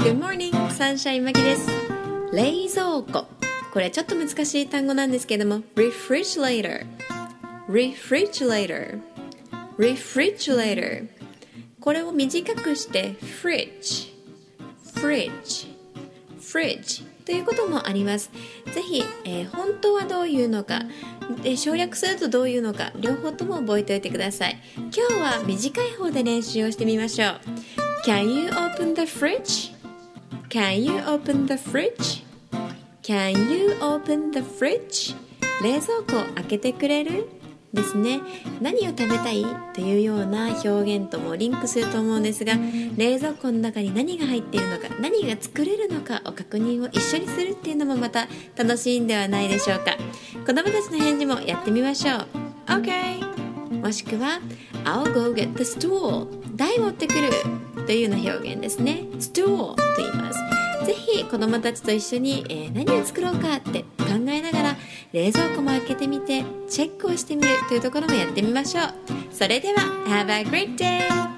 Good morning, サンシャインマキです。冷蔵庫、これちょっと難しい単語なんですけども refrigerator これを短くしてfridge ということもあります。ぜひ、本当はどういうのか省略するとどういうのか両方とも覚えておいてください。今日は短い方で練習をしてみましょう。 Can you open the fridge? Can you open the fridge? Can you open the fridge? 冷蔵庫を開けてくれるですね。何を食べたいというような表現ともリンクすると思うんですが、冷蔵庫の中に何が入っているのか、何が作れるのかを確認を一緒にするっていうのもまた楽しいんではないでしょうか。子供たちの返事もやってみましょう。 OK もしくは I'll go get the stool 台持ってくるというような表現ですね。 stool と言います。ぜひ子供たちと一緒に、何を作ろうかって考えながら冷蔵庫も開けてみてチェックをしてみるというところもやってみましょう。それでは Have a great day!